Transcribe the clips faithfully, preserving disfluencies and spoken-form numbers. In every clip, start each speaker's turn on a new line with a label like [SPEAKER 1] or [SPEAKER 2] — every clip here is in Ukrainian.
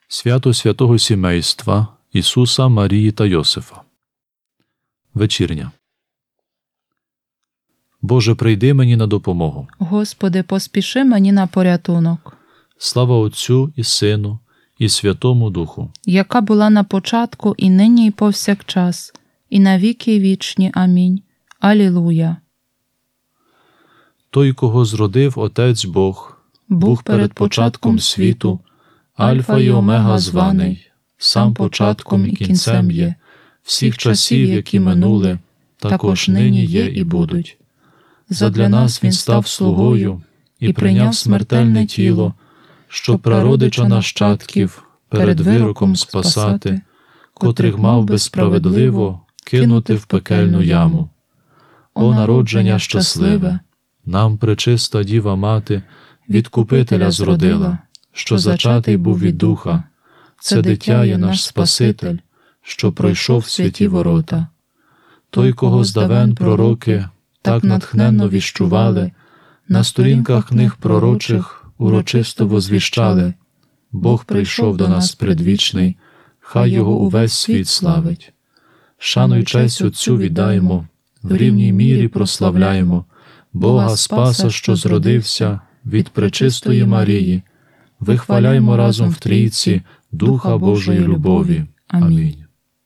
[SPEAKER 1] Свято святого сімейства Ісуса, Марії та Йосифа. Вечірня. Боже, прийди мені на допомогу.
[SPEAKER 2] Господи, поспіши мені на порятунок.
[SPEAKER 1] Слава Отцю і Сину, і Святому Духу.
[SPEAKER 2] Яка була на початку, і нині, і повсякчас, і на віки вічні. Амінь. Алілуя.
[SPEAKER 1] Той, кого зродив Отець Бог, був перед початком світу, Альфа і Омега званий, сам початком і кінцем є, всіх часів, які минули, також нині є і будуть. Задля нас Він став слугою і прийняв смертельне тіло, щоб прародича нащадків перед вироком спасати, котрих мав би справедливо кинути в пекельну яму. О народження щасливе! Нам пречиста Діва Мати Відкупителя зродила, що зачатий був від Духа. Це дитя є наш Спаситель, що пройшов святі ворота. Той, кого здавен пророки так натхненно віщували, на сторінках книг пророчих урочисто возвіщали: Бог прийшов до нас предвічний, хай Його увесь світ славить. Шану й честь Отцю віддаємо, в рівній мірі прославляємо Бога Спаса, що зродився від пречистої Марії. Вихваляймо разом в трійці Духа Божої любові. Амінь.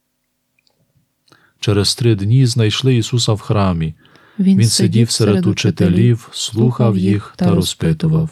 [SPEAKER 1] Через три дні знайшли Ісуса в храмі. Він, Він сидів серед учителів, слухав їх та розпитував.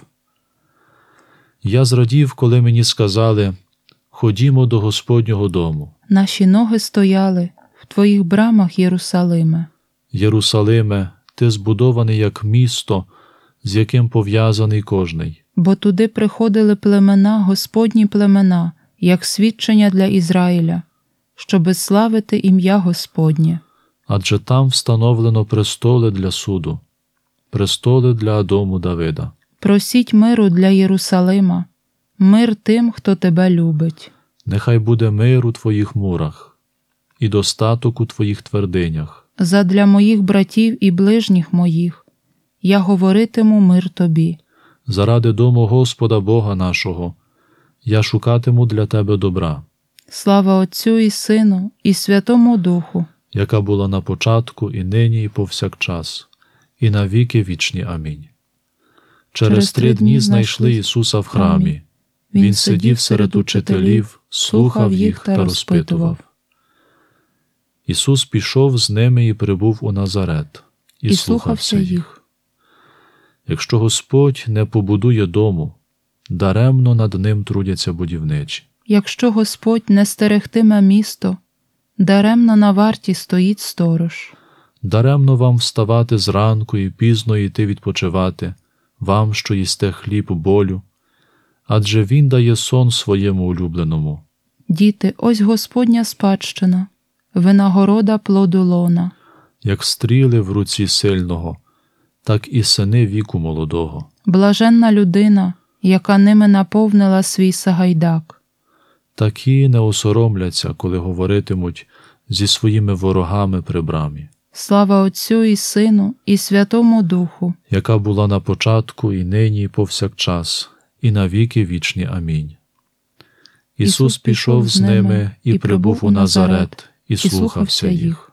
[SPEAKER 1] Я зрадів, коли мені сказали: ходімо до Господнього дому.
[SPEAKER 2] Наші ноги стояли в Твоїх брамах, Єрусалиме.
[SPEAKER 1] Єрусалиме, ти збудований як місто, з яким пов'язаний кожний.
[SPEAKER 2] Бо туди приходили племена, Господні племена, як свідчення для Ізраїля, щоби славити ім'я Господнє.
[SPEAKER 1] Адже там встановлено престоли для суду, престоли для дому Давида.
[SPEAKER 2] Просіть миру для Єрусалима, мир тим, хто тебе любить.
[SPEAKER 1] Нехай буде мир у твоїх мурах і достаток у твоїх твердинях.
[SPEAKER 2] Задля моїх братів і ближніх моїх я говоритиму мир тобі.
[SPEAKER 1] Заради дому Господа Бога нашого я шукатиму для тебе добра.
[SPEAKER 2] Слава Отцю і Сину, і Святому Духу,
[SPEAKER 1] яка була на початку, і нині, і повсякчас, і на віки вічні. Амінь. Через, Через три дні знайшли Ісуса в храмі. Він, Він сидів серед учителів, слухав їх та розпитував. Ісус пішов з ними і прибув у Назарет, і, і слухався їх. Якщо Господь не побудує дому, даремно над ним трудяться будівничі.
[SPEAKER 2] Якщо Господь не стерегтиме місто, даремно на варті стоїть сторож.
[SPEAKER 1] Даремно вам вставати зранку і пізно йти відпочивати, вам, що їсте хліб болю, адже Він дає сон своєму улюбленому.
[SPEAKER 2] Діти, ось Господня спадщина, винагорода плоду лона.
[SPEAKER 1] Як стріли в руці сильного, так і сини віку молодого.
[SPEAKER 2] Блаженна людина, яка ними наповнила свій сагайдак.
[SPEAKER 1] Такі не осоромляться, коли говоритимуть зі своїми ворогами при брамі.
[SPEAKER 2] Слава Отцю і Сину, і Святому Духу,
[SPEAKER 1] яка була на початку, і нині, і повсякчас, і на віки вічні. Амінь. Ісус, Ісус пішов з ними і прибув у Назарет, і слухався їх.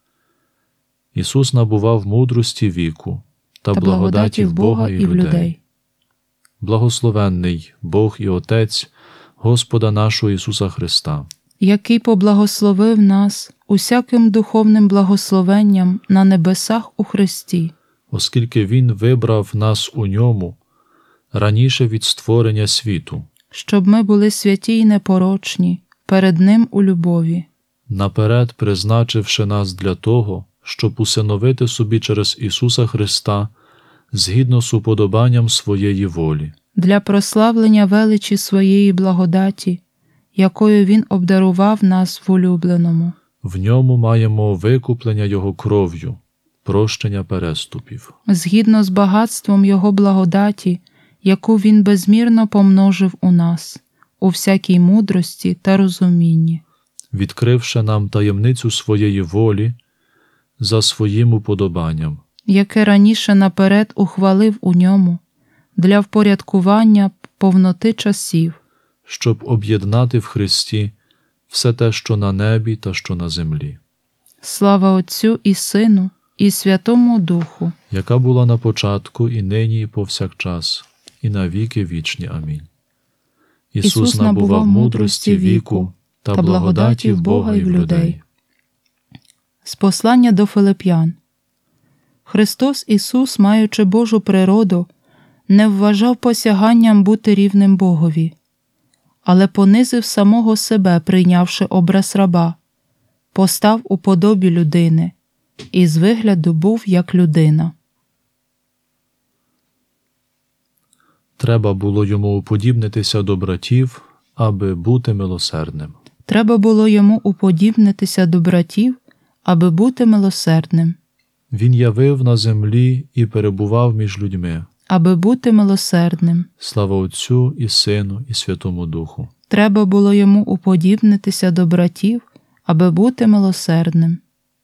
[SPEAKER 1] Ісус набував мудрості віку та, та благодаті в Бога і в людей. Благословенний Бог і Отець Господа нашого Ісуса Христа,
[SPEAKER 2] який поблагословив нас усяким духовним благословенням на небесах у Христі,
[SPEAKER 1] оскільки Він вибрав нас у Ньому раніше від створення світу,
[SPEAKER 2] щоб ми були святі й непорочні перед Ним у любові,
[SPEAKER 1] наперед призначивши нас для того, щоб усиновити собі через Ісуса Христа згідно з уподобанням своєї волі,
[SPEAKER 2] для прославлення величі своєї благодаті, якою Він обдарував нас в улюбленому.
[SPEAKER 1] В Ньому маємо викуплення Його кров'ю, прощення переступів.
[SPEAKER 2] Згідно з багатством Його благодаті, яку Він безмірно помножив у нас, у всякій мудрості та розумінні,
[SPEAKER 1] відкривши нам таємницю своєї волі за своїм уподобанням,
[SPEAKER 2] яке раніше наперед ухвалив у Ньому, для впорядкування повноти часів,
[SPEAKER 1] щоб об'єднати в Христі все те, що на небі та що на землі,
[SPEAKER 2] Слава Отцю і Сину, і Святому Духу,
[SPEAKER 1] яка була на початку, і нині, і повсякчас, і на віки вічні. Амінь. Ісус набував мудрості віку та благодаті в Бога і в людей.
[SPEAKER 2] З послання до Филип'ян. Христос Ісус, маючи Божу природу, не вважав посяганням бути рівним Богові, але понизив самого себе, прийнявши образ раба, постав у подобі людини, і з вигляду був як людина.
[SPEAKER 1] Треба було йому уподібнитися до братів, аби бути милосердним.
[SPEAKER 2] Треба було йому уподібнитися до братів, аби бути милосердним,
[SPEAKER 1] Він явив на землі і перебував між людьми.
[SPEAKER 2] аби бути милосердним.
[SPEAKER 1] Слава Отцю і Сину і Святому Духу.
[SPEAKER 2] Треба було йому уподібнитися до братів, аби бути милосердним.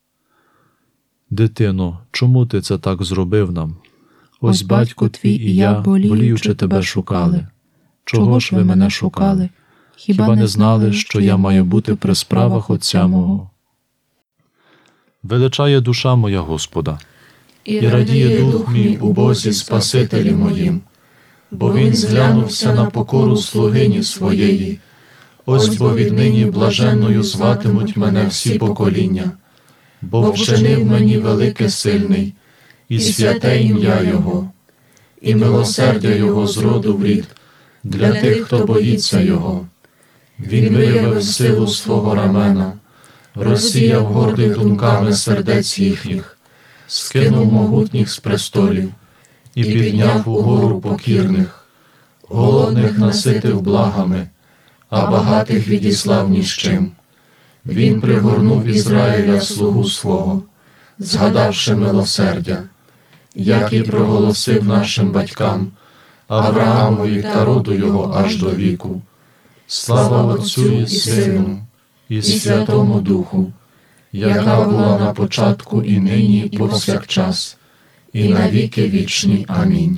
[SPEAKER 1] Дитино, чому ти це так зробив нам?
[SPEAKER 2] Ось батько твій і я, боліючи тебе, шукали. Чого ж ви мене шукали?
[SPEAKER 1] Хіба не знали, що я маю бути при справах Отця мого? Величає душа моя Господа,
[SPEAKER 3] І радіє дух мій у Бозі Спасителі моїм, бо Він зглянувся на покору слугині своєї. Ось бо віднині блаженною зватимуть мене всі покоління, бо вчинив мені велике сильний, і святе ім'я Його, і милосердя Його з роду в рід, для тих, хто боїться Його. Він виявив силу свого рамена, розсіяв гордих думками сердець їхніх, скинув могутніх з престолів і підняв угору покірних, голодних наситив благами, а багатих відіслав ні з чим. Він пригорнув Ізраїля слугу свого, згадавши милосердя, як і проголосив нашим батькам, Авраамові та роду його аж до віку. Слава Отцю і Сину, і Святому Духу, яка була на початку і нині, і повсякчас, і на віки вічні. Амінь.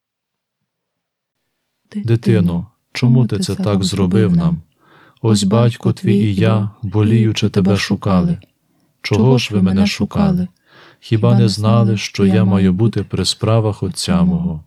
[SPEAKER 1] дитино, чому ти це так зробив нам? Ось батько твій і я, боліючи тебе, шукали. Чого ж ви мене шукали? Хіба не знали, що я маю бути при справах Отця мого?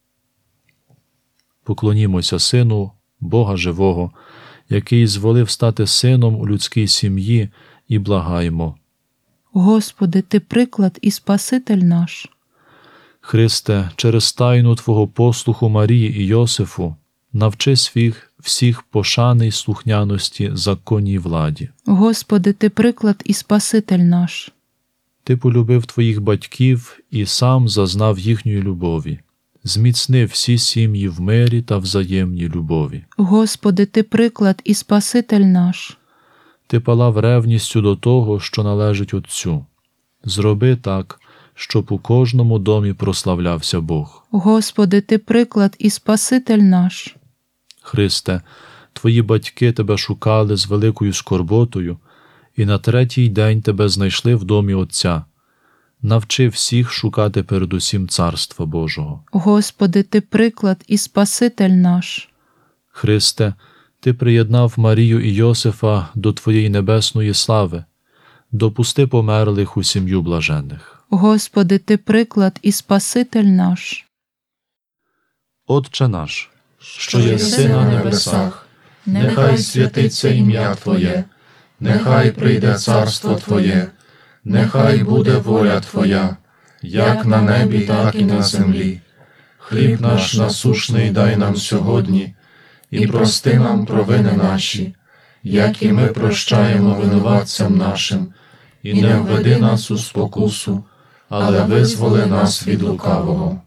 [SPEAKER 1] Поклонімося Сину, Бога живого, який зволив стати сином у людській сім'ї, і благаємо.
[SPEAKER 2] Господи, Ти приклад і Спаситель наш.
[SPEAKER 1] Христе, через тайну Твого послуху Марії і Йосифу, навчи свіх всіх пошани й слухняності законній владі.
[SPEAKER 2] Господи, Ти приклад і Спаситель наш.
[SPEAKER 1] Ти полюбив Твоїх батьків і сам зазнав їхньої любові. Зміцни всі сім'ї в мирі та взаємній любові.
[SPEAKER 2] Господи, Ти приклад і Спаситель наш.
[SPEAKER 1] Ти палав ревністю до того, що належить Отцю. Зроби так, щоб у кожному домі прославлявся Бог.
[SPEAKER 2] Господи, Ти приклад і Спаситель наш.
[SPEAKER 1] Христе, Твої батьки Тебе шукали з великою скорботою, і на третій день Тебе знайшли в домі Отця. Навчи всіх шукати передусім Царства Божого.
[SPEAKER 2] Господи, Ти приклад і Спаситель наш.
[SPEAKER 1] Христе, Ти приєднав Марію і Йосифа до Твоєї небесної слави. Допусти померлих у сім'ю блажених.
[SPEAKER 2] Господи, Ти приклад і Спаситель наш.
[SPEAKER 1] Отче наш,
[SPEAKER 3] Що єси на небесах, нехай святиться ім'я Твоє, нехай прийде царство Твоє, нехай буде воля Твоя, як на небі, так і на землі. Хліб наш насушний дай нам сьогодні, і прости нам провини наші, як і ми прощаємо винуватцям нашим, і не введи нас у спокусу, але визволи нас від лукавого.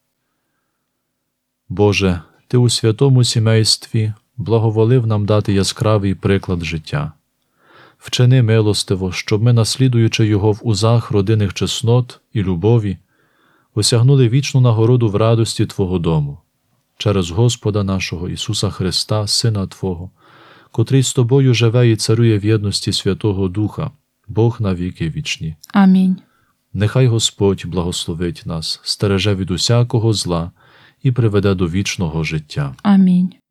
[SPEAKER 1] Боже, Ти у святому сімействі благоволив нам дати яскравий приклад життя. Вчини милостиво, щоб ми, наслідуючи Його в узах родинних чеснот і любові, осягнули вічну нагороду в радості Твого дому. Через Господа нашого Ісуса Христа, Сина Твого, котрий з Тобою живе і царює в єдності Святого Духа, Бог на віки вічні.
[SPEAKER 2] Амінь.
[SPEAKER 1] Нехай Господь благословить нас, стереже від усякого зла і приведе до вічного життя.
[SPEAKER 2] Амінь.